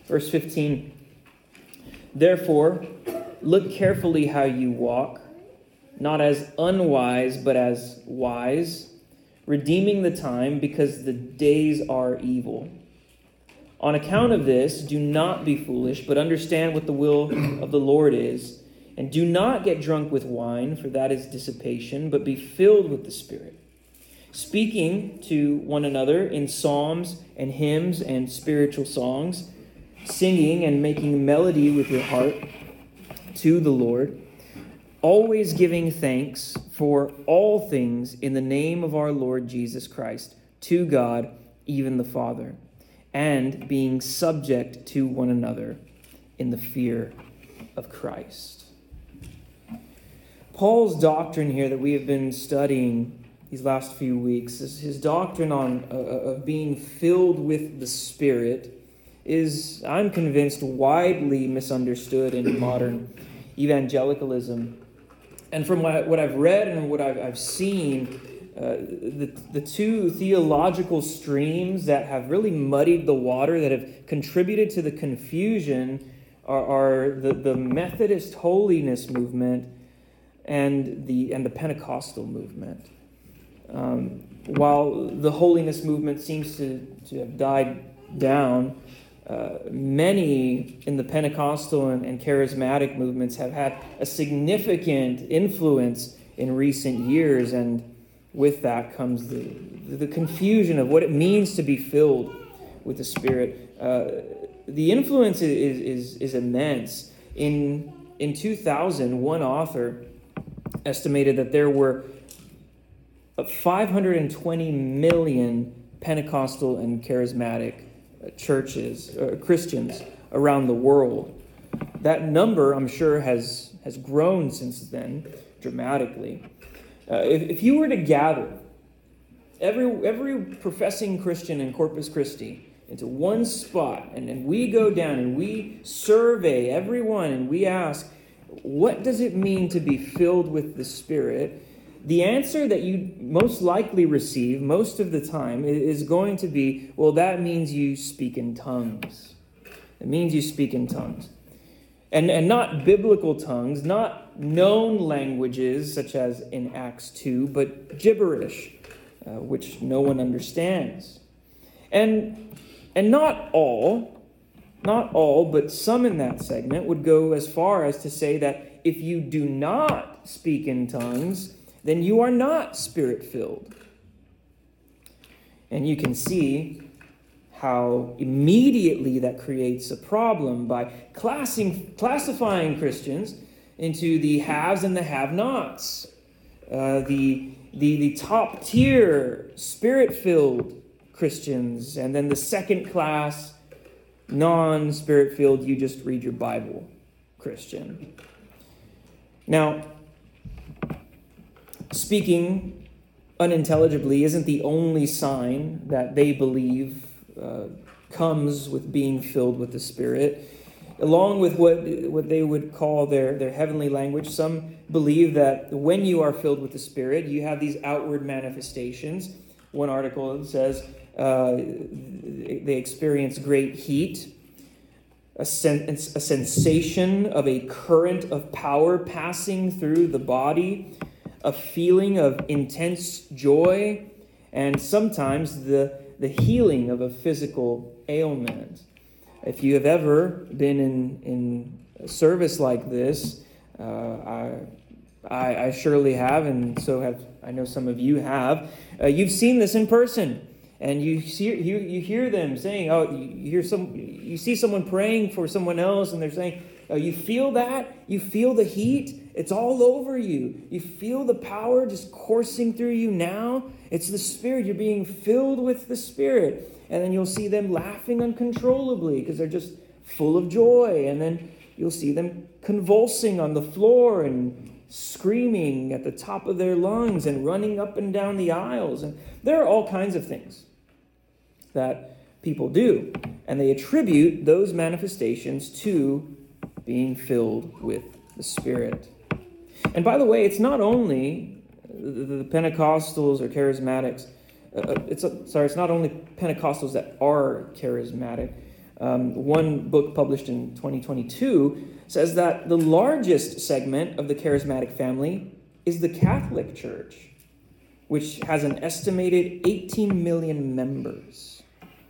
Verse 15, therefore, look carefully how you walk, not as unwise, but as wise, redeeming the time, because the days are evil. On account of this, do not be foolish, but understand what the will of the Lord is. And do not get drunk with wine, for that is dissipation, but be filled with the Spirit, speaking to one another in psalms and hymns and spiritual songs, singing and making melody with your heart to the Lord, always giving thanks for all things in the name of our Lord Jesus Christ, to God, even the Father, and being subject to one another in the fear of Christ. Paul's doctrine here that we have been studying these last few weeks, is his doctrine of being filled with the Spirit, is, I'm convinced, widely misunderstood in modern evangelicalism. And from what I've read and what I've seen, the two theological streams that have really muddied the water, that have contributed to the confusion, are the Methodist holiness movement and the Pentecostal movement. While the holiness movement seems to have died down, many in the Pentecostal and charismatic movements have had a significant influence in recent years, and with that comes the confusion of what it means to be filled with the Spirit. The influence is immense. In 2000, one author estimated that there were 520 million Pentecostal and charismatic churches, Christians around the world. That number, I'm sure, has grown since then dramatically. If you were to gather every professing Christian in Corpus Christi into one spot, and we go down and we survey everyone and we ask, what does it mean to be filled with the Spirit? The answer that you most likely receive most of the time is going to be, well, that means you speak in tongues. It means you speak in tongues. And not biblical tongues, not known languages such as in Acts 2, but gibberish, which no one understands. And not all, but some in that segment would go as far as to say that if you do not speak in tongues, then you are not Spirit-filled. And you can see how immediately that creates a problem by classifying Christians into the haves and the have-nots. The top-tier Spirit-filled Christians, and then the second-class non-Spirit-filled, you just read your Bible Christian. Now, speaking unintelligibly isn't the only sign that they believe comes with being filled with the Spirit. Along with what they would call their heavenly language, some believe that when you are filled with the Spirit, you have these outward manifestations. One article says they experience great heat, a sensation of a current of power passing through the body, a feeling of intense joy, and sometimes the healing of a physical ailment. If you have ever been in a service like this, I surely have, and so have, I know some of you have. You've seen this in person, and you hear them saying, you see someone praying for someone else, and they're saying, you feel that? You feel the heat? It's all over you. You feel the power just coursing through you now? It's the Spirit. You're being filled with the Spirit. And then you'll see them laughing uncontrollably because they're just full of joy. And then you'll see them convulsing on the floor and screaming at the top of their lungs and running up and down the aisles. And there are all kinds of things that people do. And they attribute those manifestations to being filled with the Spirit. And by the way, it's not only the Pentecostals or charismatics. It's not only Pentecostals that are charismatic. One book published in 2022 says that the largest segment of the charismatic family is the Catholic Church, which has an estimated 18 million members.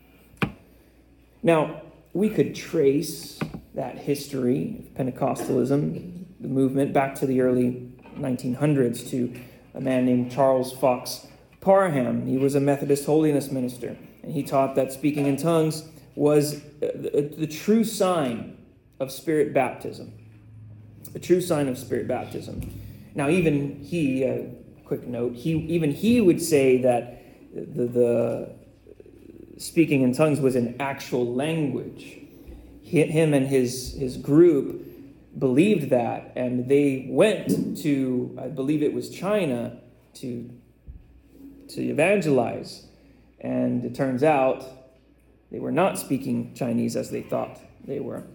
Now, we could trace that history of Pentecostalism, the movement, back to the early 1900s to a man named Charles Fox Parham. He was a Methodist holiness minister, and he taught that speaking in tongues was the true sign of Spirit baptism. The true sign of Spirit baptism. Now, even he, quick note, even he would say that the speaking in tongues was an actual language. Him and his group believed that, and they went to, I believe it was China, to evangelize. And it turns out they were not speaking Chinese as they thought they were.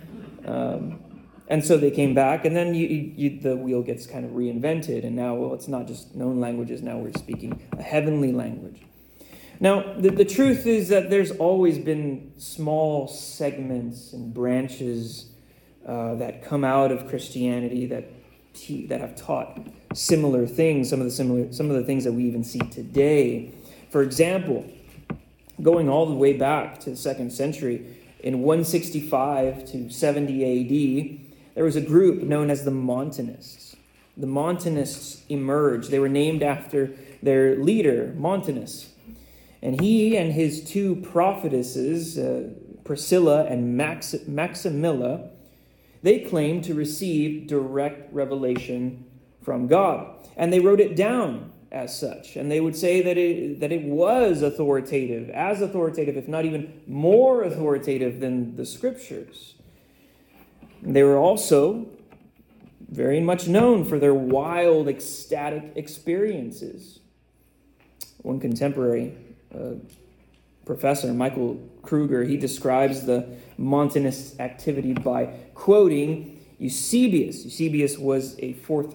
And so they came back, and then the wheel gets kind of reinvented, and now, well, it's not just known languages, now we're speaking a heavenly language. Now, the truth is that there's always been small segments and branches that come out of Christianity that have taught similar things, some of the things that we even see today. For example, going all the way back to the 2nd century, in 165 to 70 A.D., there was a group known as the Montanists. The Montanists emerged. They were named after their leader, Montanus. And he and his two prophetesses, Priscilla and Maximilla, they claimed to receive direct revelation from God. And they wrote it down as such. And they would say that it was authoritative, as authoritative, if not even more authoritative than the Scriptures. They were also very much known for their wild, ecstatic experiences. One contemporary professor, Michael Kruger, he describes the Montanist activity by quoting Eusebius. Eusebius was a fourth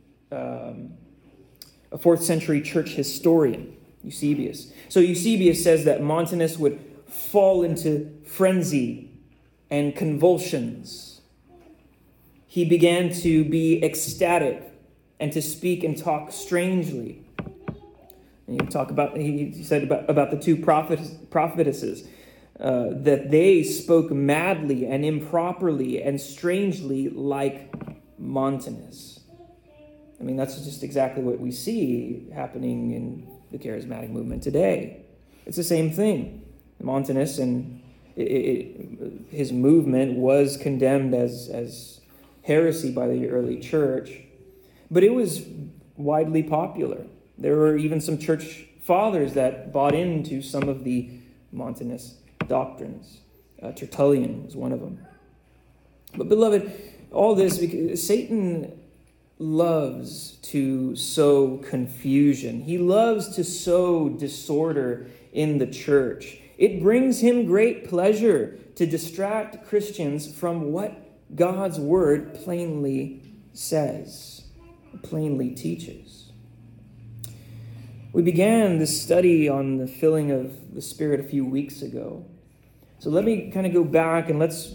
century church historian. Eusebius. So Eusebius says that Montanists would fall into frenzy and convulsions. He began to be ecstatic and to speak and talk strangely. And he said about the two prophetesses that they spoke madly and improperly and strangely like Montanists. I mean, that's just exactly what we see happening in the charismatic movement today. It's the same thing. Montanus and his movement was condemned as heresy by the early church, but it was widely popular. There were even some church fathers that bought into some of the Montanist doctrines. Tertullian was one of them. But beloved, all this, because Satan loves to sow confusion. He loves to sow disorder in the church. It brings him great pleasure to distract Christians from what God's word plainly says, plainly teaches. We began this study on the filling of the Spirit a few weeks ago. So let me kind of go back and let's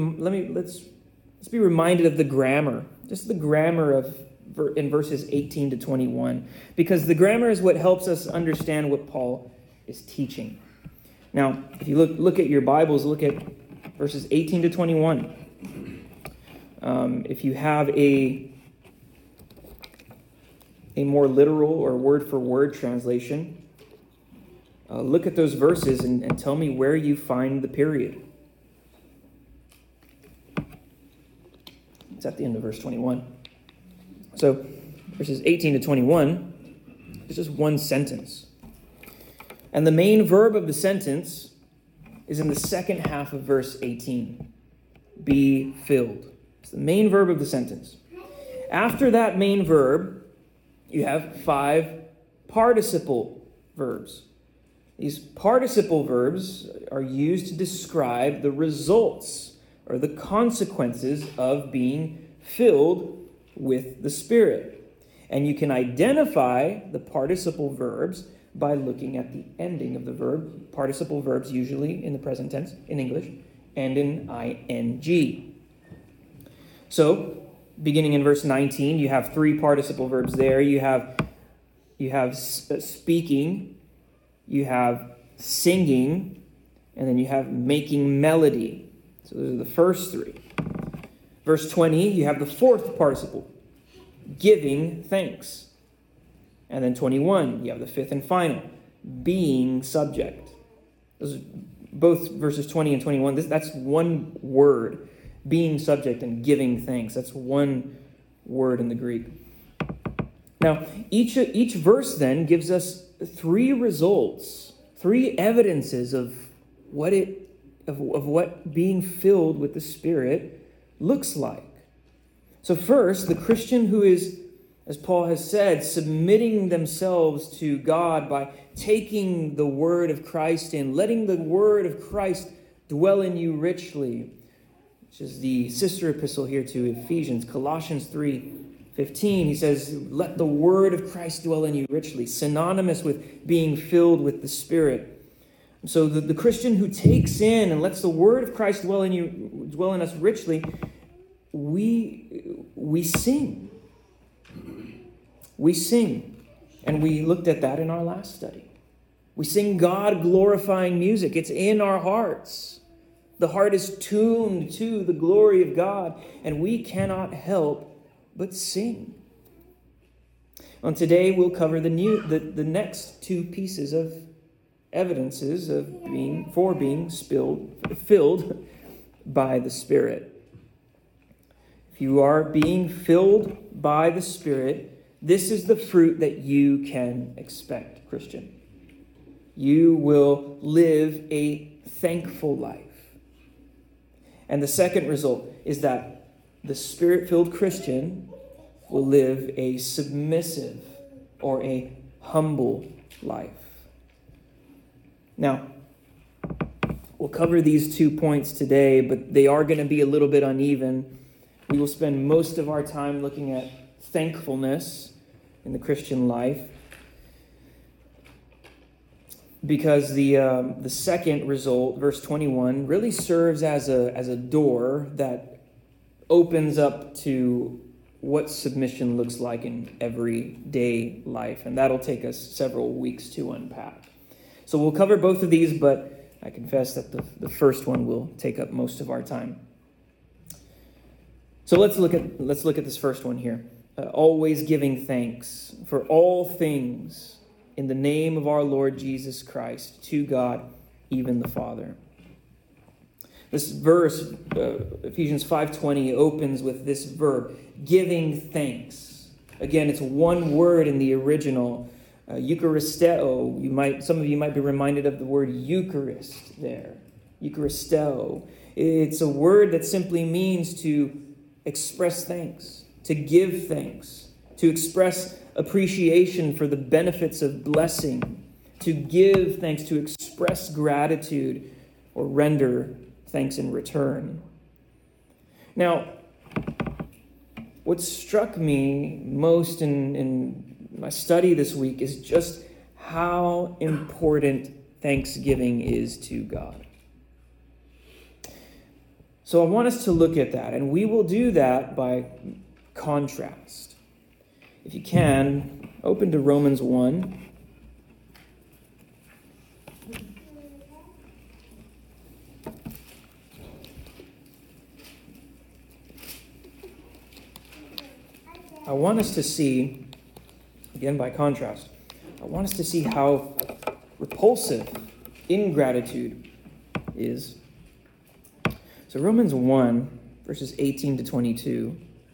be reminded of the grammar, just the grammar in verses 18 to 21, because the grammar is what helps us understand what Paul is teaching. Now, if you look at your Bibles, look at verses 18 to 21. If you have a more literal or word-for-word translation, look at those verses and tell me where you find the period. It's at the end of verse 21. So, verses 18 to 21 is just one sentence. And the main verb of the sentence is in the second half of verse 18. Be filled. It's the main verb of the sentence. After that main verb, you have 5 participle verbs. These participle verbs are used to describe the results or the consequences of being filled with the Spirit. And you can identify the participle verbs by looking at the ending of the verb. Participle verbs usually in the present tense, in English, and an ing. So, beginning in verse 19, you have three participle verbs there. You have speaking, you have singing, and then you have making melody. So those are the first three. Verse 20, you have the fourth participle, giving thanks. And then 21, you have the fifth and final, being subject. Those are both verses 20 and 21. That's one word, being subject and giving thanks. That's one word in the Greek. Now, each verse then gives us three results, three evidences of what being filled with the Spirit looks like. So first, the Christian who is, as Paul has said, submitting themselves to God by taking the word of Christ in, letting the word of Christ dwell in you richly, which is the sister epistle here to Ephesians, Colossians 3:15. He says, let the word of Christ dwell in you richly, synonymous with being filled with the Spirit. So the Christian who takes in and lets the word of Christ dwell in us richly, we sing. We sing. And we looked at that in our last study. We sing God-glorifying music. It's in our hearts. The heart is tuned to the glory of God, and we cannot help but sing. And today we'll cover the next two pieces of evidences of being filled by the Spirit. If you are being filled by the Spirit, this is the fruit that you can expect, Christian. You will live a thankful life. And the second result is that the Spirit-filled Christian will live a submissive or a humble life. Now, we'll cover these 2 points today, but they are going to be a little bit uneven. We will spend most of our time looking at thankfulness in the Christian life, because the second result, verse 21, really serves as a door that opens up to what submission looks like in everyday life, and that'll take us several weeks to unpack. So we'll cover both of these, but I confess that the first one will take up most of our time. So let's look at this first one here. Always giving thanks for all things in the name of our Lord Jesus Christ to God, even the Father. This verse, Ephesians 5:20, opens with this verb, giving thanks. Again, it's one word in the original. Eucharisteo. Some of you might be reminded of the word Eucharist there. Eucharisteo. It's a word that simply means to express thanks, to give thanks, to express appreciation for the benefits of blessing, to give thanks, to express gratitude, or render thanks in return. Now, what struck me most in my study this week is just how important thanksgiving is to God. So I want us to look at that, and we will do that by contrast. If you can, open to Romans 1. I want us to see, again by contrast, I want us to see how repulsive ingratitude is. So Romans 1, verses 18 to 22.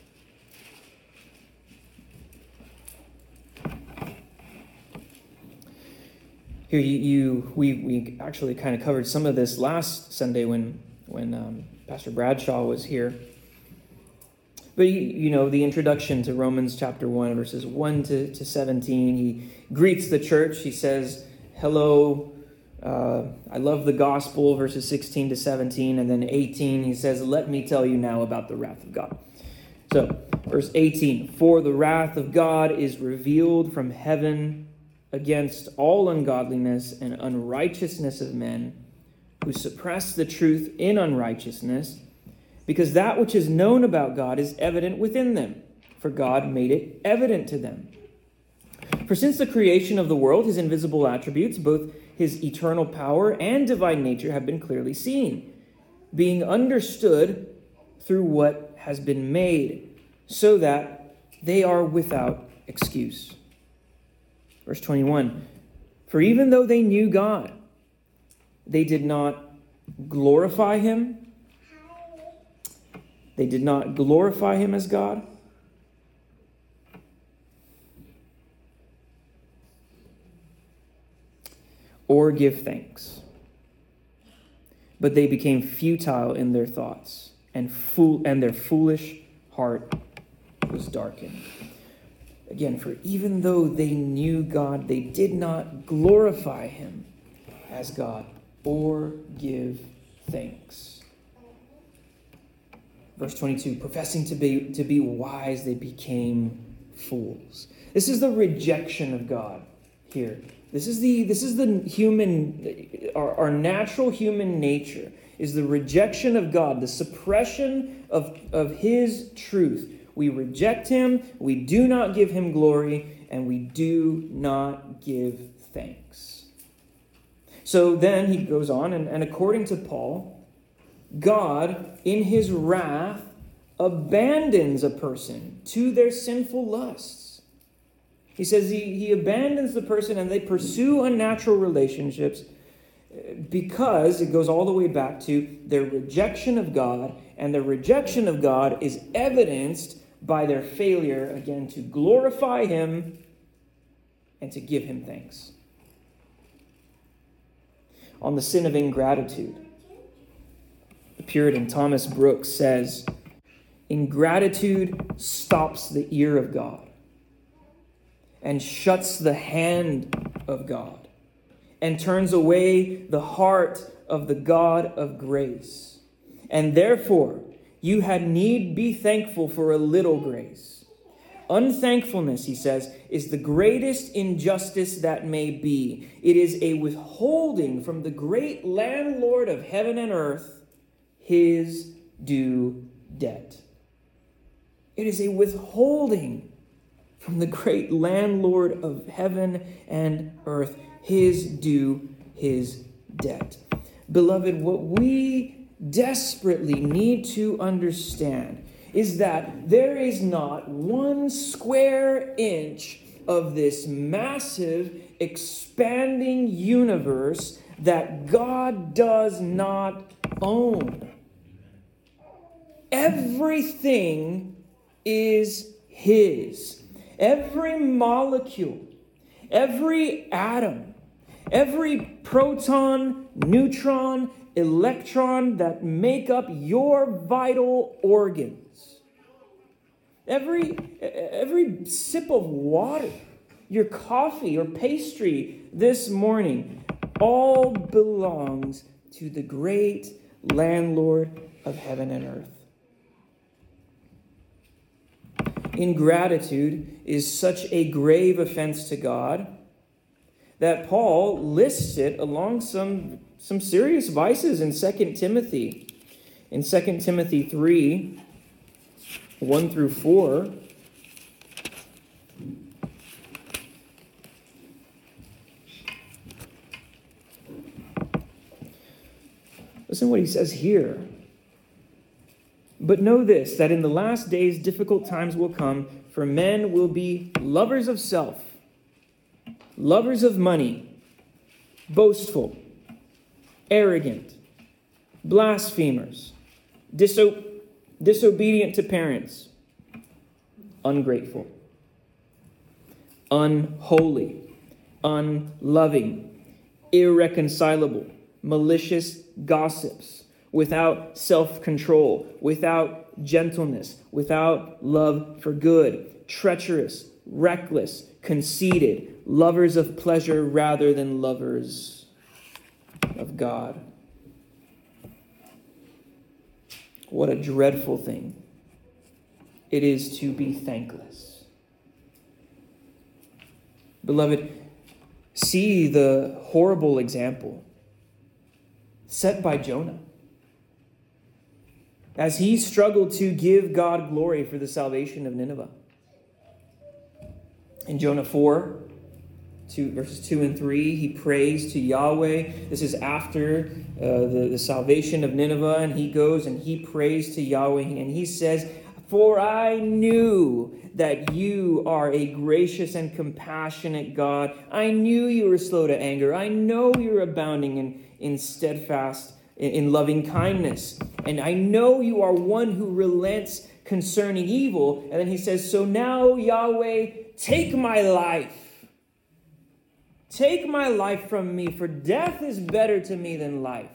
Here we actually kind of covered some of this last Sunday when Pastor Bradshaw was here. But the introduction to Romans chapter 1, verses 1 to 17, he greets the church. He says, hello, I love the gospel, verses 16 to 17. And then 18, he says, let me tell you now about the wrath of God. So, verse 18, for the wrath of God is revealed from heaven against all ungodliness and unrighteousness of men who suppress the truth in unrighteousness, because that which is known about God is evident within them, for God made it evident to them. For since the creation of the world, his invisible attributes, both his eternal power and divine nature, have been clearly seen, being understood through what has been made, so that they are without excuse. Verse 21, for even though they knew God, they did not glorify him. They did not glorify him as God, or give thanks. But they became futile in their thoughts, and their foolish heart was darkened. Again, for even though they knew God, they did not glorify him as God or give thanks. Verse 22, professing to be wise, they became fools. This is the rejection of God here. This is the human, our natural human nature is the rejection of God, the suppression of his truth. We reject him, we do not give him glory, and we do not give thanks. So then he goes on, and according to Paul, God, in his wrath, abandons a person to their sinful lusts. He says he abandons the person and they pursue unnatural relationships because it goes all the way back to their rejection of God, and their rejection of God is evidenced by their failure, again, to glorify him and to give him thanks. On the sin of ingratitude, the Puritan Thomas Brooks says, ingratitude stops the ear of God and shuts the hand of God and turns away the heart of the God of grace. And therefore, you had need be thankful for a little grace. Unthankfulness, he says, is the greatest injustice that may be. It is a withholding from the great landlord of heaven and earth his due debt. It is a withholding from the great landlord of heaven and earth his due, his debt. Beloved, what we desperately need to understand is that there is not 1 square inch of this massive, expanding universe that God does not own. Everything is his. Every molecule, every atom, every proton, neutron, electron that make up your vital organs, every sip of water, your coffee or pastry this morning, all belongs to the great landlord of heaven and earth. Ingratitude is such a grave offense to God that Paul lists it along some serious vices in 2 Timothy. In 2 Timothy 3, 1 through 4, listen what he says here. But know this, that in the last days difficult times will come, for men will be lovers of self, lovers of money, boastful, arrogant, blasphemers, disobedient to parents, ungrateful, unholy, unloving, irreconcilable, malicious gossips, without self-control, without gentleness, without love for good, treacherous, reckless, conceited, lovers of pleasure rather than lovers of God. What a dreadful thing it is to be thankless. Beloved, see the horrible example set by Jonah, as he struggled to give God glory for the salvation of Nineveh. In Jonah 4, verses 2 and 3, he prays to Yahweh. This is after the salvation of Nineveh, and he goes and he prays to Yahweh, and he says, "For I knew that you are a gracious and compassionate God. I knew you were slow to anger. I know you're abounding in steadfast, in loving kindness. And I know you are one who relents concerning evil." And then he says, "So now, Yahweh, take my life. Take my life from me, for death is better to me than life."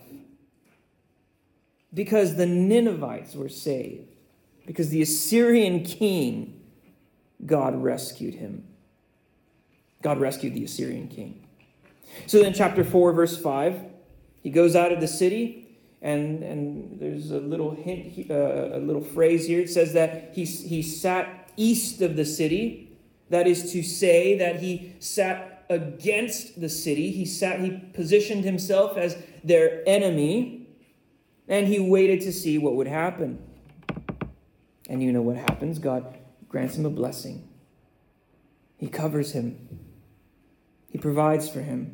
Because the Ninevites were saved. Because the Assyrian king, God rescued him. God rescued the Assyrian king. So then chapter 4, verse 5, he goes out of the city, and there's a little hint, a little phrase here. It says that he sat east of the city. That is to say that he sat against the city. He positioned himself as their enemy, and he waited to see what would happen. And you know what happens. God grants him a blessing. He covers him. He provides for him.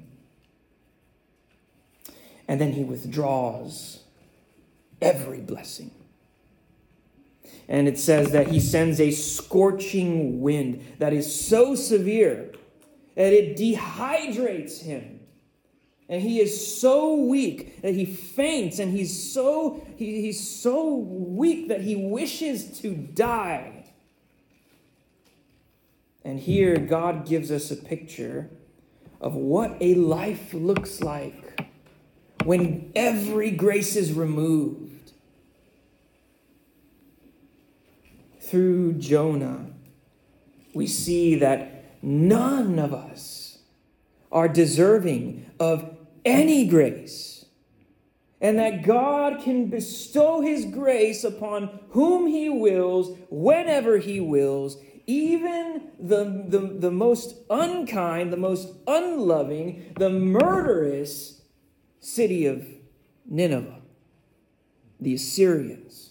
And then he withdraws every blessing. And it says that he sends a scorching wind that is so severe that it dehydrates him. And he is so weak that he faints, and he's so weak that he wishes to die. And here God gives us a picture of what a life looks like when every grace is removed. Through Jonah, we see that none of us are deserving of any grace, and that God can bestow his grace upon whom he wills, whenever he wills, even the most unkind, the most unloving, the murderous city of Nineveh, the Assyrians.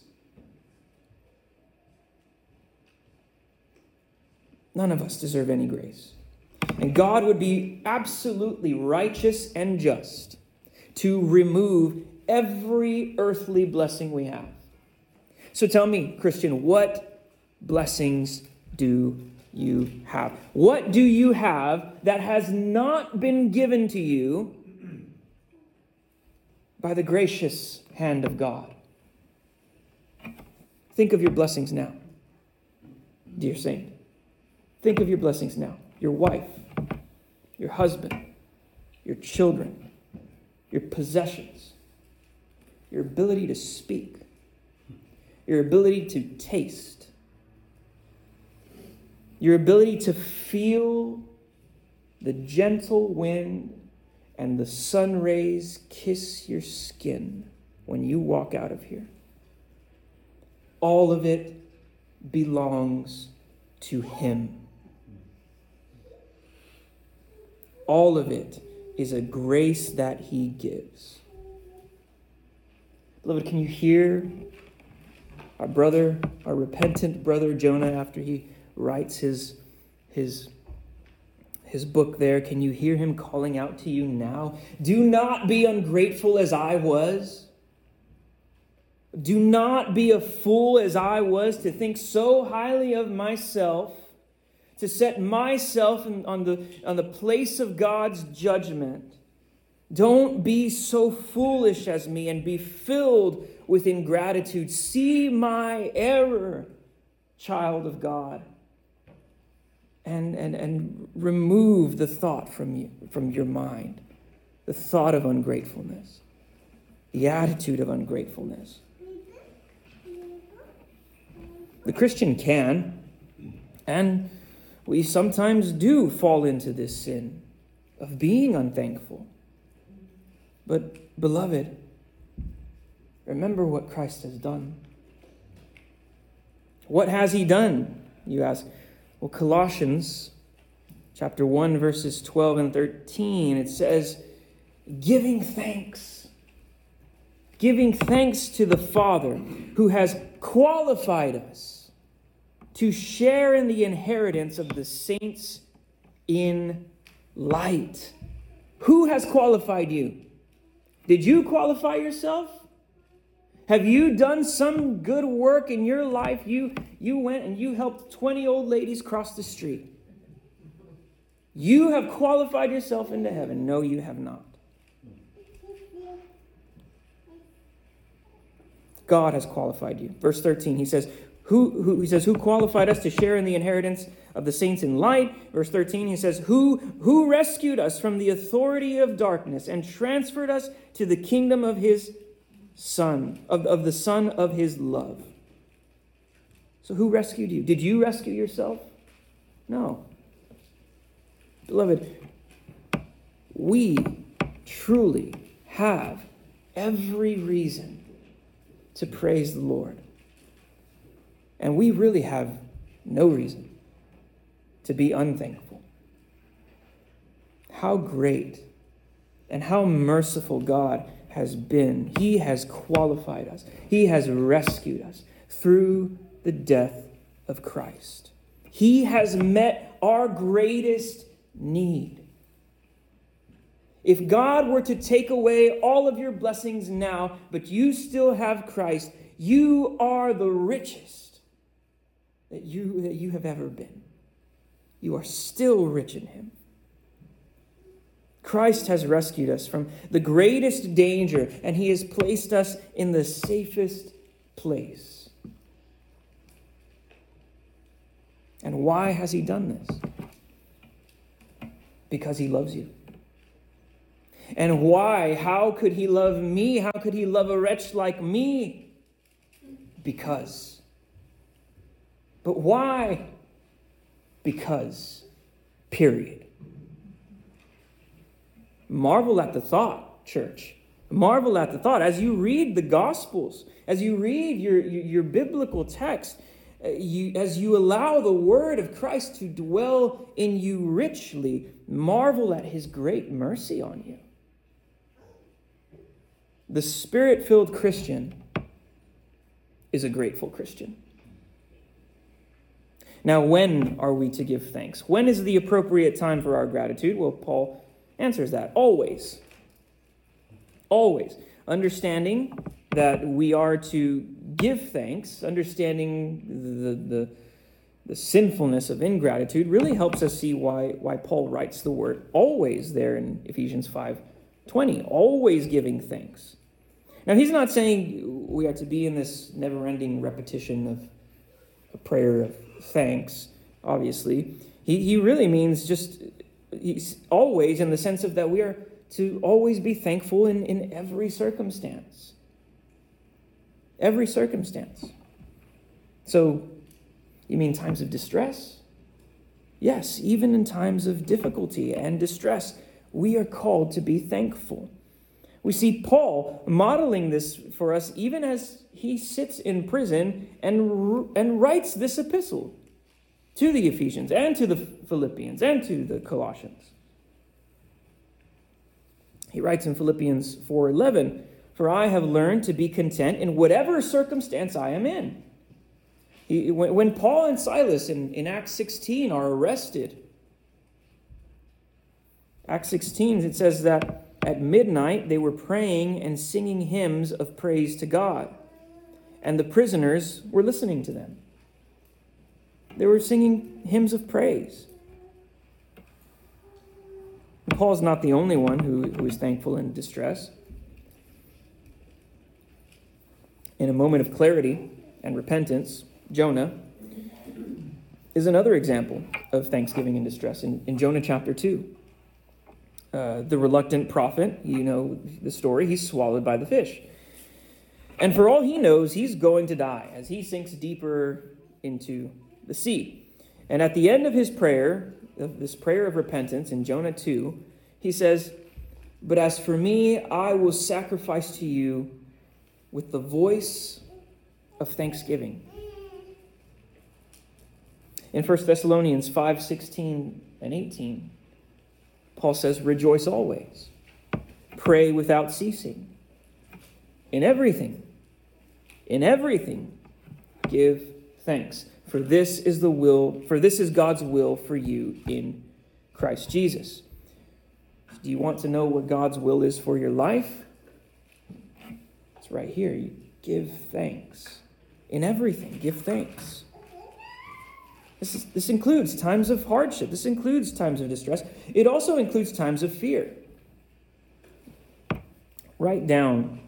None of us deserve any grace. And God would be absolutely righteous and just to remove every earthly blessing we have. So tell me, Christian, what blessings do you have? What do you have that has not been given to you by the gracious hand of God? Think of your blessings now, dear saint. Think of your blessings now. Your wife, your husband, your children, your possessions, your ability to speak, your ability to taste, your ability to feel the gentle wind and the sun rays kiss your skin when you walk out of here. All of it belongs to him. All of it is a grace that he gives. Beloved, can you hear our brother, our repentant brother Jonah, after he writes his book there? Can you hear him calling out to you now? Do not be ungrateful as I was. Do not be a fool as I was to think so highly of myself, to set myself on the place of God's judgment. Don't be so foolish as me and be filled with ingratitude. See my error, child of God, and remove the thought from your mind, the thought of ungratefulness, the attitude of ungratefulness. The Christian can, and we sometimes do fall into this sin of being unthankful. But, beloved, remember what Christ has done. What has he done, you ask? Well, Colossians chapter 1, verses 12 and 13, it says, giving thanks giving thanks to the Father who has qualified us to share in the inheritance of the saints in light. Who has qualified you? Did you qualify yourself? Have you done some good work in your life? You went and you helped 20 old ladies cross the street. You have qualified yourself into heaven. No, you have not. God has qualified you. Verse 13, he says, Who qualified us to share in the inheritance of the saints in light? Verse 13, he says, Who rescued us from the authority of darkness and transferred us to the kingdom of his Son, of the Son of his love. So who rescued you? Did you rescue yourself? No. Beloved, we truly have every reason to praise the Lord. And we really have no reason to be unthankful. How great and how merciful God has been. He has qualified us. He has rescued us through the death of Christ. He has met our greatest need. If God were to take away all of your blessings now, but you still have Christ, you are the richest that you have ever been. You are still rich in him. Christ has rescued us from the greatest danger, and he has placed us in the safest place. And why has he done this? Because he loves you. And why? How could he love me? How could he love a wretch like me? Because. But why? Because. Period. Marvel at the thought, church. Marvel at the thought. As you read the Gospels, as you read your biblical text, as you allow the word of Christ to dwell in you richly, marvel at his great mercy on you. The Spirit-filled Christian is a grateful Christian. Now, when are we to give thanks? When is the appropriate time for our gratitude? Well, Paul answers that. Always. Always. Understanding that we are to give thanks, understanding the sinfulness of ingratitude really helps us see why Paul writes the word always there in Ephesians 5:20. Always giving thanks. Now, he's not saying we are to be in this never-ending repetition of a prayer of thanks, obviously. He really means just he's always in the sense of that we are to always be thankful in every circumstance. Every circumstance. So, you mean times of distress? Yes, even in times of difficulty and distress, we are called to be thankful. We see Paul modeling this for us even as he sits in prison and writes this epistle to the Ephesians and to the Philippians and to the Colossians. He writes in Philippians 4:11, "For I have learned to be content in whatever circumstance I am in." When Paul and Silas in Acts 16 are arrested, Acts 16, it says that at midnight they were praying and singing hymns of praise to God, and the prisoners were listening to them. They were singing hymns of praise. And Paul's not the only one who is thankful in distress. In a moment of clarity and repentance, Jonah is another example of thanksgiving in distress. In Jonah chapter 2, the reluctant prophet, you know the story, he's swallowed by the fish. And for all he knows, he's going to die as he sinks deeper into the sea. And at the end of his prayer, this prayer of repentance in Jonah 2, he says, "But as for me, I will sacrifice to you with the voice of thanksgiving." In 1 Thessalonians 5:16 and 18, Paul says, "Rejoice always, pray without ceasing." In everything, give thanks. For this is God's will for you in Christ Jesus. Do you want to know what God's will is for your life? It's right here. You give thanks. In everything, give thanks. This includes times of hardship. This includes times of distress. It also includes times of fear. Write down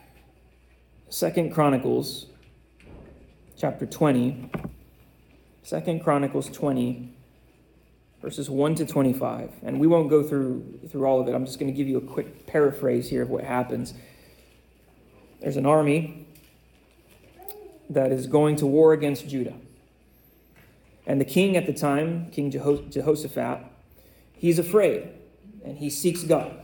2 Chronicles chapter 20. 2 Chronicles 20, verses 1 to 25. And we won't go through all of it. I'm just going to give you a quick paraphrase here of what happens. There's an army that is going to war against Judah. And the king at the time, King Jehoshaphat, he's afraid, and he seeks God.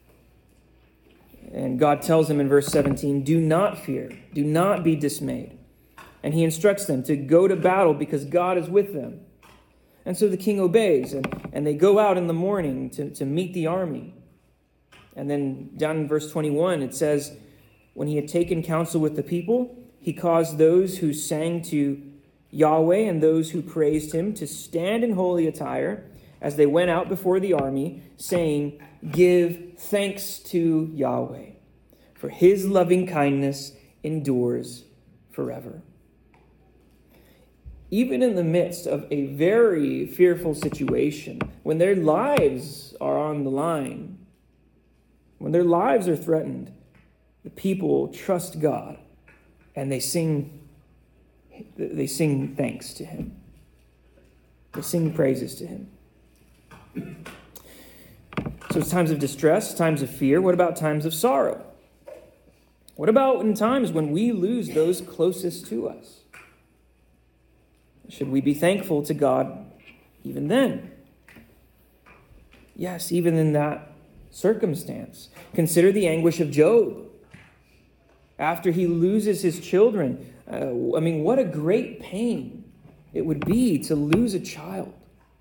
And God tells him in verse 17, do not fear, do not be dismayed. And he instructs them to go to battle because God is with them. And so the king obeys, and they go out in the morning to meet the army. And then down in verse 21, it says, when he had taken counsel with the people, he caused those who sang to Yahweh and those who praised him to stand in holy attire as they went out before the army, saying, give thanks to Yahweh, for his loving kindness endures forever. Even in the midst of a very fearful situation, when their lives are on the line, when their lives are threatened, the people trust God and they sing thanks to him. They sing praises to him. So it's times of distress, times of fear. What about times of sorrow? What about in times when we lose those closest to us? Should we be thankful to God even then? Yes, even in that circumstance. Consider the anguish of Job. After he loses his children, what a great pain it would be to lose a child.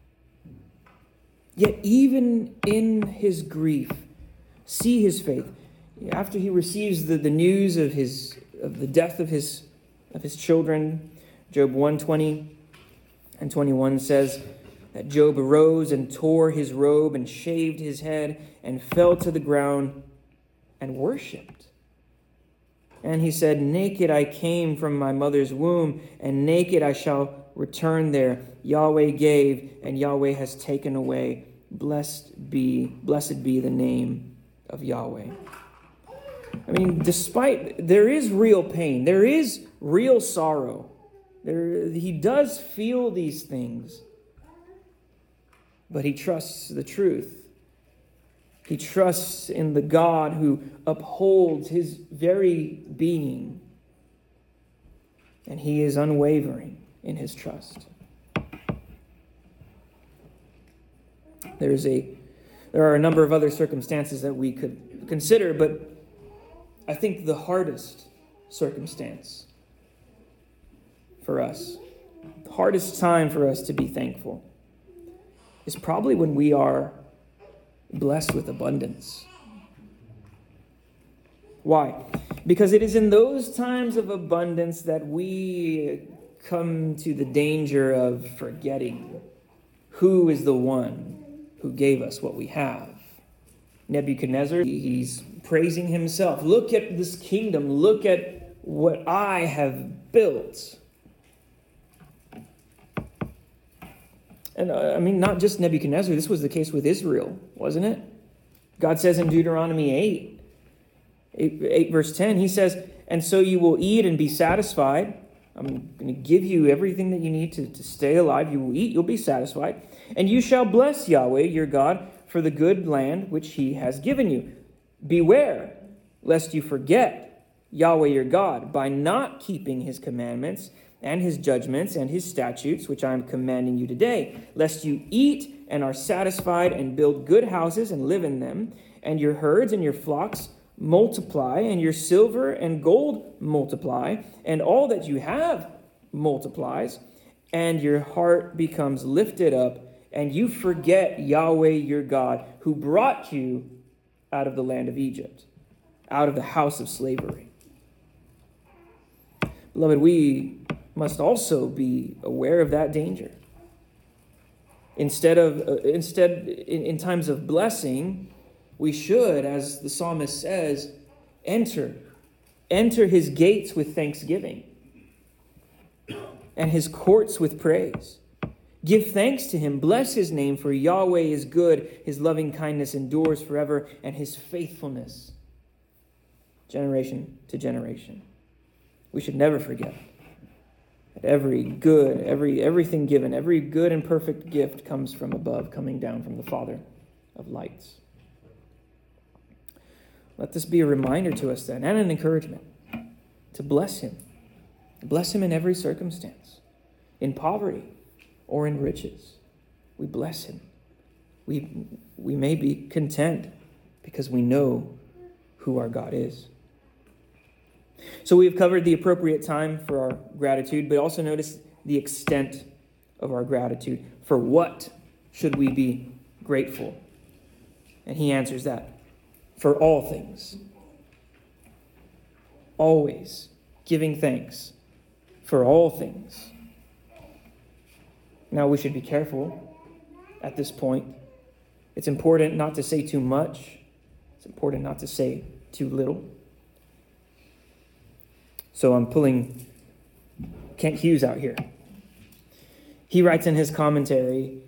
Yet even in his grief, see his faith. After he receives the news of the death of his children, Job 1:20 and 21 says that Job arose and tore his robe and shaved his head and fell to the ground and worshipped. And he said, naked I came from my mother's womb, and naked I shall return there. Yahweh gave, and Yahweh has taken away. Blessed be the name of Yahweh. There is real pain. There is real sorrow. He does feel these things. But he trusts the truth. He trusts in the God who upholds his very being. And he is unwavering in his trust. There are a number of other circumstances that we could consider, but I think the hardest circumstance for us, the hardest time for us to be thankful, is probably when we are blessed with abundance. Why? Because it is in those times of abundance that we come to the danger of forgetting who is the one who gave us what we have. Nebuchadnezzar, he's praising himself. Look at this kingdom. Look at what I have built. And not just Nebuchadnezzar. This was the case with Israel, wasn't it? God says in Deuteronomy 8 verse 10, he says, and so you will eat and be satisfied. I'm going to give you everything that you need to stay alive. You will eat, you'll be satisfied. And you shall bless Yahweh, your God, for the good land which he has given you. Beware, lest you forget Yahweh, your God, by not keeping his commandments and his judgments and his statutes, which I am commanding you today, lest you eat and are satisfied and build good houses and live in them, and your herds and your flocks multiply, and your silver and gold multiply, and all that you have multiplies, and your heart becomes lifted up, and you forget Yahweh your God, who brought you out of the land of Egypt, out of the house of slavery. Beloved, we must also be aware of that danger. Instead, in times of blessing, we should, as the psalmist says, enter his gates with thanksgiving and his courts with praise. Give thanks to him, bless his name, for Yahweh is good, his loving kindness endures forever, and his faithfulness generation to generation. We should never forget that everything given, every good and perfect gift comes from above, coming down from the Father of lights. Let this be a reminder to us then, and an encouragement to bless him. Bless him in every circumstance, in poverty or in riches. We bless him. We may be content because we know who our God is. So we have covered the appropriate time for our gratitude, but also notice the extent of our gratitude. For what should we be grateful? And he answers that. For all things. Always giving thanks for all things. Now we should be careful at this point. It's important not to say too much. It's important not to say too little. So I'm pulling Kent Hughes out here. He writes in his commentary,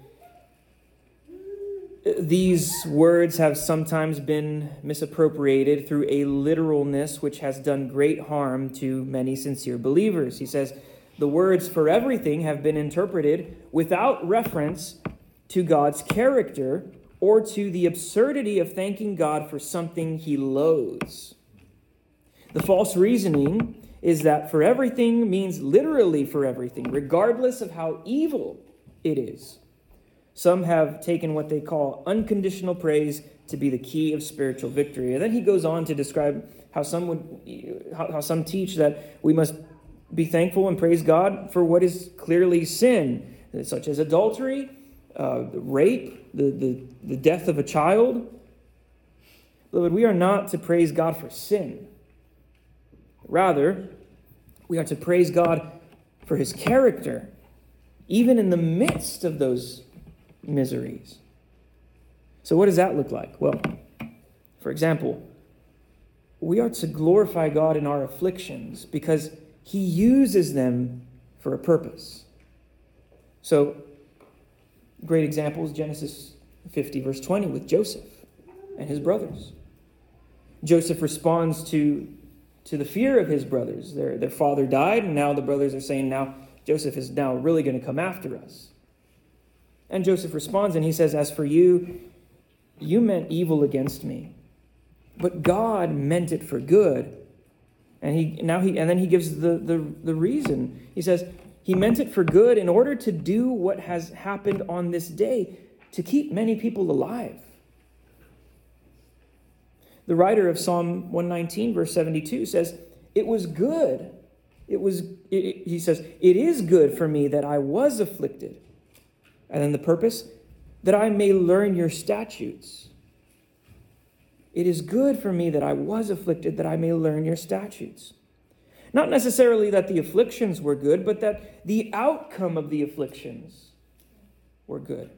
these words have sometimes been misappropriated through a literalness which has done great harm to many sincere believers. He says, the words for everything have been interpreted without reference to God's character or to the absurdity of thanking God for something he loathes. The false reasoning is that for everything means literally for everything, regardless of how evil it is. Some have taken what they call unconditional praise to be the key of spiritual victory. And then he goes on to describe how some teach that we must be thankful and praise God for what is clearly sin, such as adultery, rape, the death of a child. Beloved, we are not to praise God for sin. Rather, we are to praise God for his character, even in the midst of those miseries. So what does that look like? Well, for example, we are to glorify God in our afflictions because he uses them for a purpose. So, great examples, Genesis 50, verse 20, with Joseph and his brothers. Joseph responds to the fear of his brothers. Their father died, and now the brothers are saying, now Joseph is now really going to come after us. And Joseph responds, and he says, as for you, you meant evil against me, but God meant it for good. And then he gives the reason. He says, he meant it for good in order to do what has happened on this day, to keep many people alive. The writer of Psalm 119, verse 72 says, it was good. He says, it is good for me that I was afflicted. And then the purpose, that I may learn your statutes. It is good for me that I was afflicted, that I may learn your statutes. Not necessarily that the afflictions were good, but that the outcome of the afflictions were good.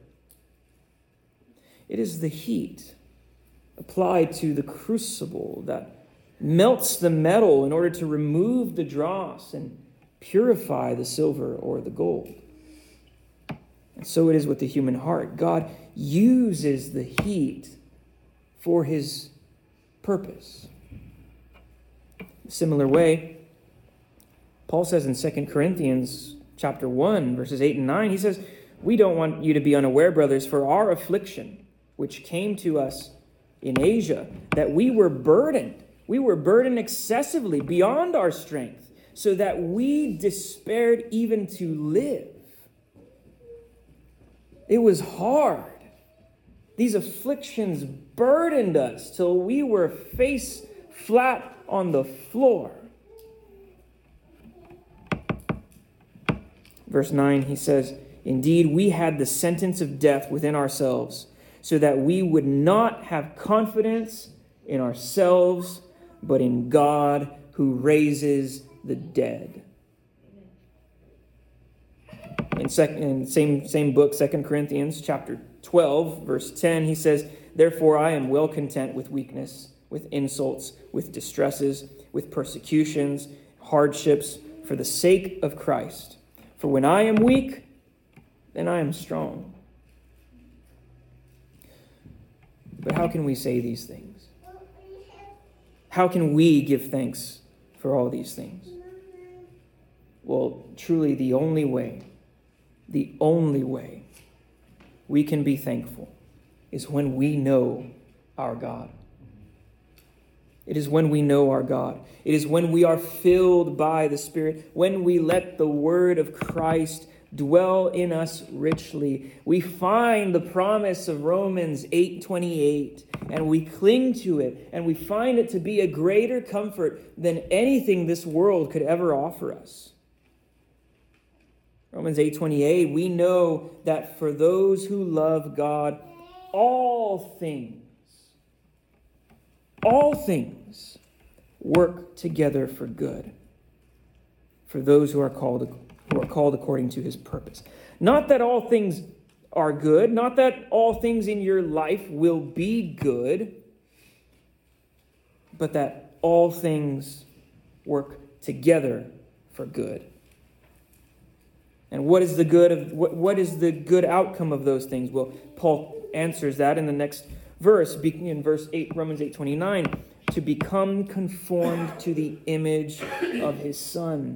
It is the heat applied to the crucible that melts the metal in order to remove the dross and purify the silver or the gold. And so it is with the human heart. God uses the heat for his purpose. In a similar way, Paul says in 2 Corinthians chapter 1, verses 8 and 9, he says, we don't want you to be unaware, brothers, for our affliction, which came to us in Asia, that we were burdened. We were burdened excessively beyond our strength, so that we despaired even to live. It was hard. These afflictions burdened us till we were face flat on the floor. Verse 9, he says, indeed, we had the sentence of death within ourselves, so that we would not have confidence in ourselves, but in God who raises the dead. same book, 2 Corinthians chapter 12, verse 10, he says, "Therefore I am well content with weakness, with insults, with distresses, with persecutions, hardships, for the sake of Christ. For when I am weak, then I am strong." But how can we say these things? How can we give thanks for all these things? Well, truly the only way we can be thankful is when we know our God. It is when we know our God. It is when we are filled by the Spirit, when we let the word of Christ dwell in us richly. We find the promise of Romans 8:28, and we cling to it, and we find it to be a greater comfort than anything this world could ever offer us. Romans 8:28, we know that for those who love God, all things work together for good, for those who are called according to his purpose. Not that all things are good, not that all things in your life will be good, but that all things work together for good. And what is the good outcome of those things? Well, Paul answers that in the next verse, in verse 8, Romans 8:29, to become conformed to the image of his Son.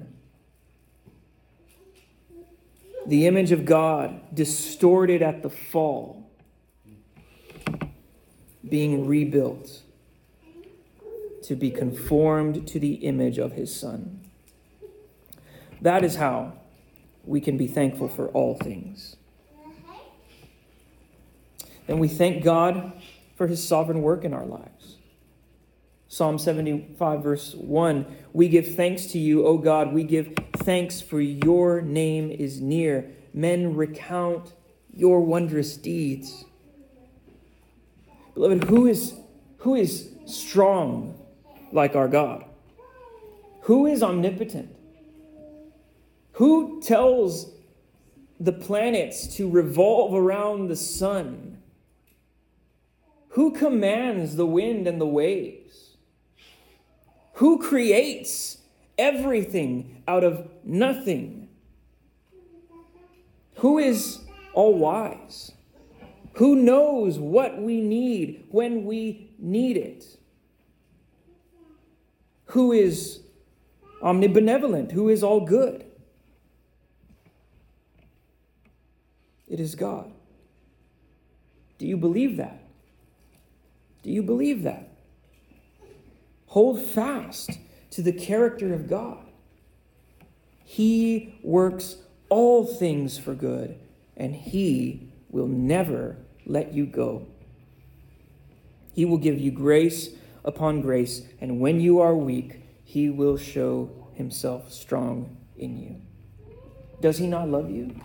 The image of God distorted at the fall, being rebuilt to be conformed to the image of his Son. That is how we can be thankful for all things. Then we thank God for his sovereign work in our lives. Psalm 75, verse 1, "We give thanks to you, O God. We give thanks, for your name is near. Men recount your wondrous deeds." Beloved, who is strong like our God? Who is omnipotent? Who tells the planets to revolve around the sun? Who commands the wind and the waves? Who creates everything out of nothing? Who is all-wise? Who knows what we need when we need it? Who is omnibenevolent? Who is all good? It is God. Do you believe that? Do you believe that? Hold fast to the character of God. He works all things for good, and he will never let you go. He will give you grace upon grace, and when you are weak, he will show himself strong in you. Does he not love you?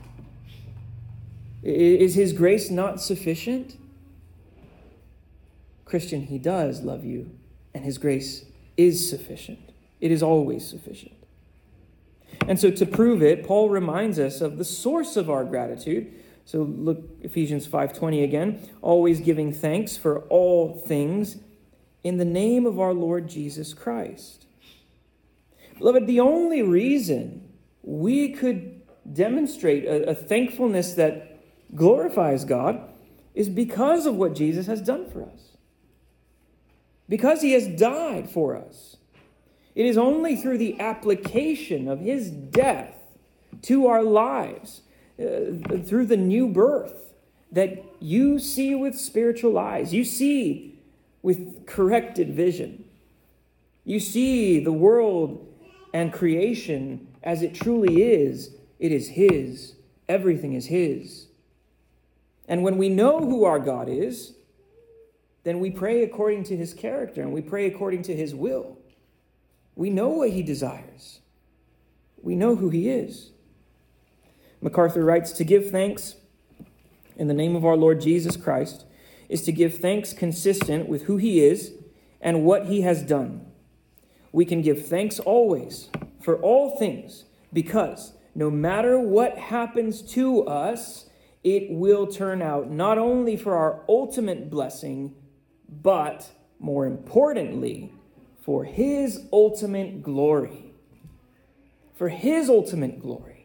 Is his grace not sufficient? Christian, he does love you, and his grace is sufficient. It is always sufficient. And so to prove it, Paul reminds us of the source of our gratitude. So look, Ephesians 5:20 again. "Always giving thanks for all things in the name of our Lord Jesus Christ." Beloved, the only reason we could demonstrate a thankfulness that glorifies God is because of what Jesus has done for us. Because he has died for us. It is only through the application of his death to our lives, through the new birth, that you see with spiritual eyes. You see with corrected vision. You see the world and creation as it truly is. It is his. Everything is his. And when we know who our God is, then we pray according to his character and we pray according to his will. We know what he desires. We know who he is. MacArthur writes, "To give thanks in the name of our Lord Jesus Christ is to give thanks consistent with who he is and what he has done. We can give thanks always for all things because no matter what happens to us, it will turn out not only for our ultimate blessing, but more importantly, for His ultimate glory. For His ultimate glory.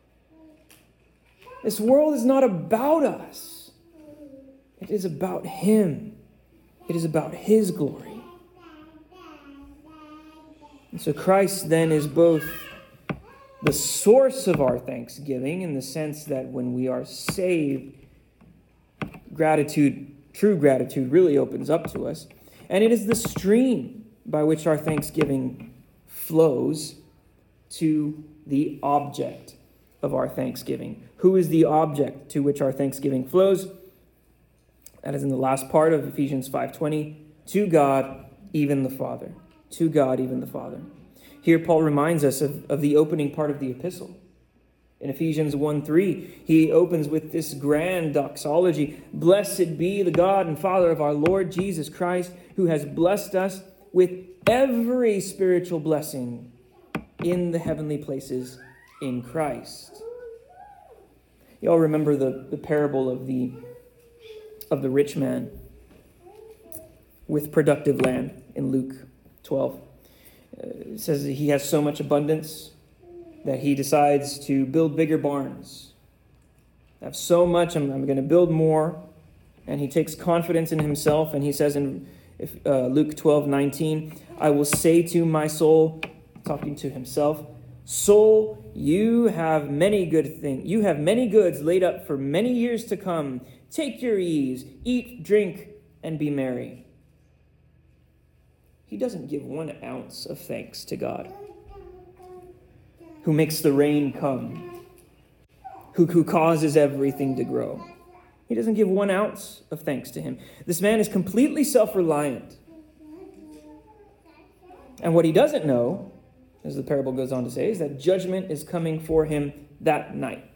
This world is not about us. It is about Him. It is about His glory. And so Christ then is both the source of our thanksgiving, in the sense that when we are saved, true gratitude really opens up to us. And it is the stream by which our thanksgiving flows to the object of our thanksgiving. Who is the object to which our thanksgiving flows? That is in the last part of Ephesians 5:20. To God, even the Father. To God, even the Father. Here Paul reminds us of the opening part of the epistle. In Ephesians 1:3, he opens with this grand doxology. Blessed be the God and Father of our Lord Jesus Christ, who has blessed us with every spiritual blessing in the heavenly places in Christ. You all remember the parable of the rich man with productive land in Luke 12. It says that he has so much abundance that he decides to build bigger barns. I have so much, I'm going to build more. And he takes confidence in himself, and he says in Luke 12:19, I will say to my soul, talking to himself, soul, you have many good things. You have many goods laid up for many years to come. Take your ease, eat, drink, and be merry. He doesn't give 1 ounce of thanks to God, who makes the rain come, who causes everything to grow. He doesn't give 1 ounce of thanks to Him. This man is completely self-reliant. And what he doesn't know, as the parable goes on to say, is that judgment is coming for him that night.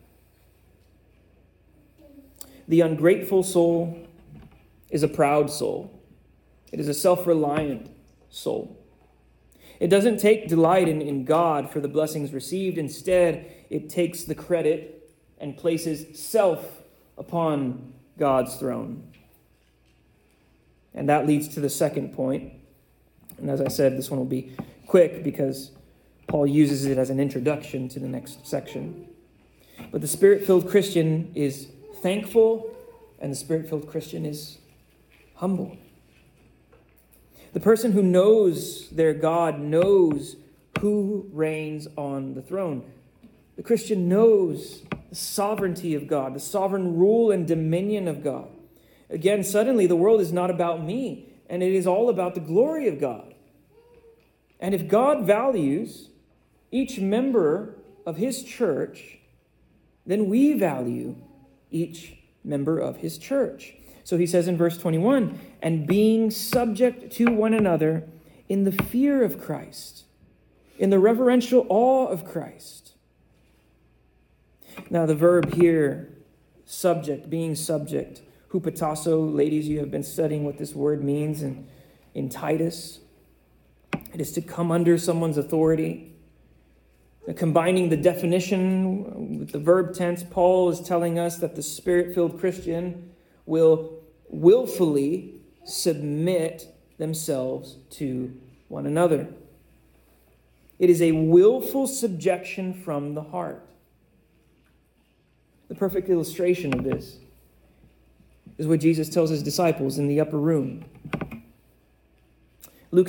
The ungrateful soul is a proud soul. It is a self-reliant soul. It doesn't take delight in God for the blessings received. Instead, it takes the credit and places self upon God's throne. And that leads to the second point. And as I said, this one will be quick because Paul uses it as an introduction to the next section. But the Spirit-filled Christian is thankful, and the Spirit-filled Christian is humble. The person who knows their God knows who reigns on the throne. The Christian knows the sovereignty of God, the sovereign rule and dominion of God. Again, suddenly the world is not about me, and it is all about the glory of God. And if God values each member of His church, then we value each member of His church. So he says in verse 21, and being subject to one another in the fear of Christ, in the reverential awe of Christ. Now the verb here, subject, being subject, hupatasso, ladies, you have been studying what this word means in Titus. It is to come under someone's authority. Combining the definition with the verb tense, Paul is telling us that the Spirit-filled Christian will willfully submit themselves to one another. It is a willful subjection from the heart. The perfect illustration of this is what Jesus tells His disciples in the upper room. Luke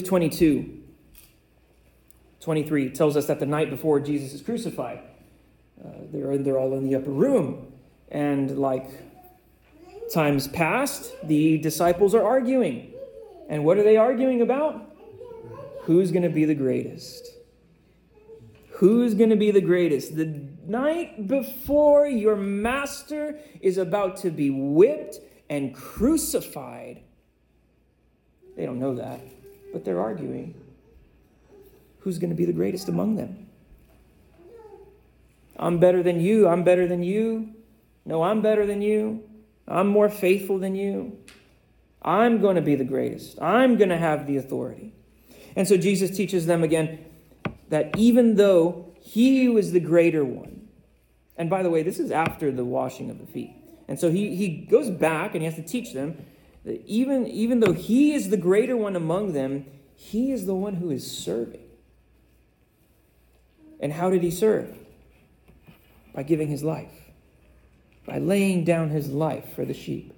22:23 tells us that the night before Jesus is crucified, they're all in the upper room. And like times past, the disciples are arguing. And what are they arguing about? Who's going to be the greatest? Who's going to be the greatest? The night before your master is about to be whipped and crucified. They don't know that, but they're arguing. Who's going to be the greatest among them? I'm better than you. I'm better than you. No, I'm better than you. I'm more faithful than you. I'm going to be the greatest. I'm going to have the authority. And so Jesus teaches them again that even though He was the greater one, And by the way, this is after the washing of the feet. And so he goes back and he has to teach them that even though he is the greater one among them, he is the one who is serving. And how did he serve? By giving his life. By laying down his life for the sheep.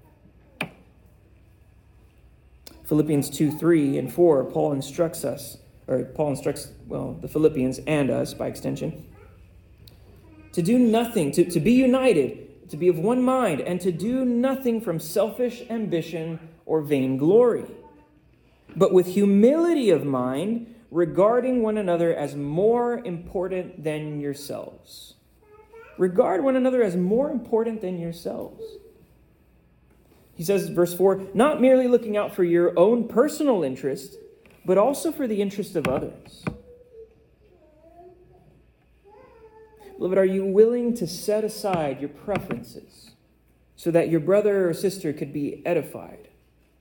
Philippians 2:3 and 4, Paul instructs, the Philippians and us by extension, to do nothing, to be united, to be of one mind, and to do nothing from selfish ambition or vainglory, but with humility of mind, regarding one another as more important than yourselves. Regard one another as more important than yourselves. He says, verse 4, not merely looking out for your own personal interest, but also for the interest of others. Beloved, are you willing to set aside your preferences so that your brother or sister could be edified?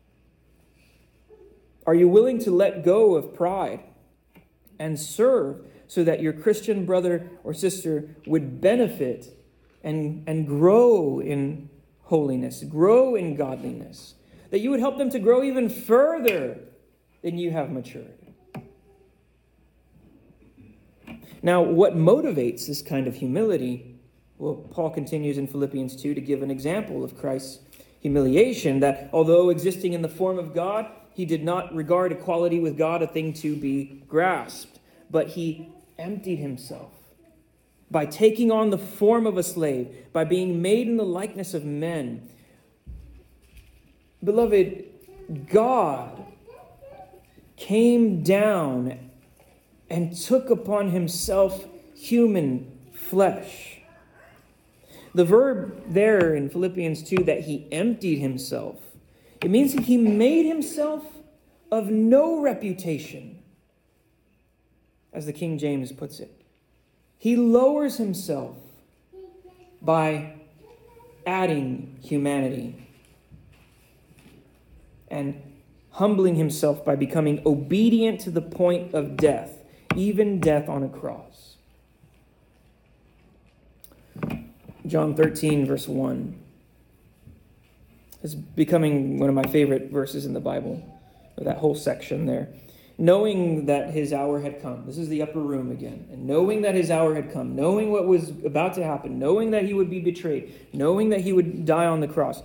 Are you willing to let go of pride and serve so that your Christian brother or sister would benefit and grow in holiness, grow in godliness, that you would help them to grow even further than you have matured? Now, what motivates this kind of humility? Well, Paul continues in Philippians 2 to give an example of Christ's humiliation, that although existing in the form of God, he did not regard equality with God a thing to be grasped, but he emptied himself by taking on the form of a slave, by being made in the likeness of men. Beloved, God came down and took upon himself human flesh. The verb there in Philippians 2, that he emptied himself, it means that he made himself of no reputation, as the King James puts it. He lowers himself by adding humanity and humbling himself by becoming obedient to the point of death, even death on a cross. John 13, verse 1 is becoming one of my favorite verses in the Bible, or that whole section there. Knowing that his hour had come. This is the upper room again. And knowing that his hour had come, knowing what was about to happen, knowing that he would be betrayed, knowing that he would die on the cross,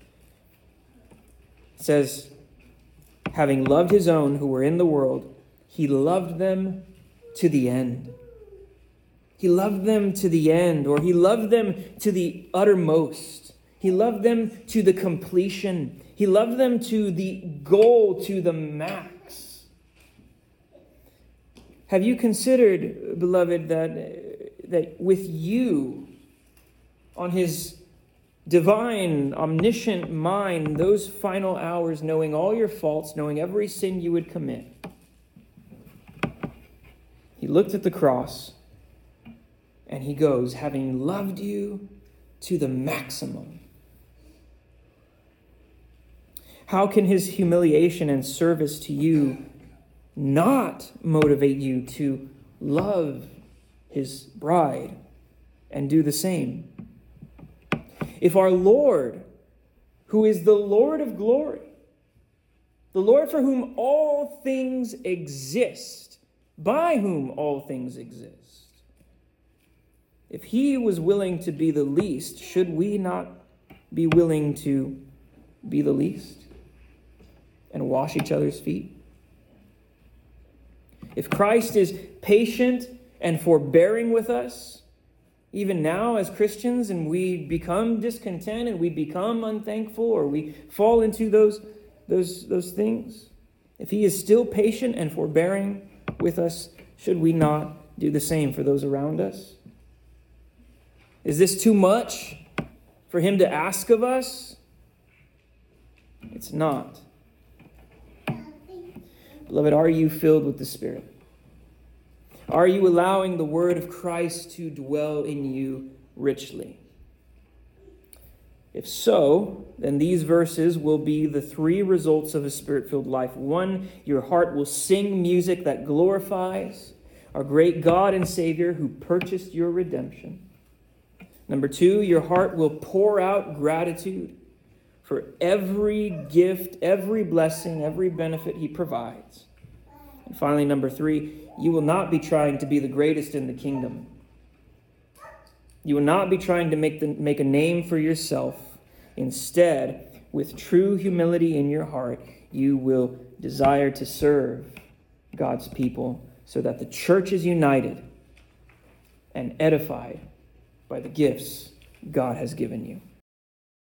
it says, having loved his own who were in the world, he loved them to the end. He loved them to the end, or he loved them to the uttermost. He loved them to the completion. He loved them to the goal, to the max. Have you considered, beloved, that with you, on his divine, omniscient mind, those final hours, knowing all your faults, knowing every sin you would commit, he looked at the cross and he goes, having loved you to the maximum. How can his humiliation and service to you not motivate you to love his bride and do the same? If our Lord, who is the Lord of glory, the Lord for whom all things exist, by whom all things exist, if he was willing to be the least, should we not be willing to be the least and wash each other's feet? If Christ is patient and forbearing with us, even now as Christians, and we become discontent and we become unthankful, or we fall into those things, if he is still patient and forbearing with us, should we not do the same for those around us? Is this too much for him to ask of us? It's not. Beloved, are you filled with the Spirit? Are you allowing the word of Christ to dwell in you richly? If so, then these verses will be the three results of a Spirit-filled life. 1, your heart will sing music that glorifies our great God and Savior who purchased your redemption. Number two, your heart will pour out gratitude for every gift, every blessing, every benefit he provides. And finally, number three, you will not be trying to be the greatest in the kingdom. You will not be trying to make a name for yourself. Instead, with true humility in your heart, you will desire to serve God's people so that the church is united and edified by the gifts God has given you.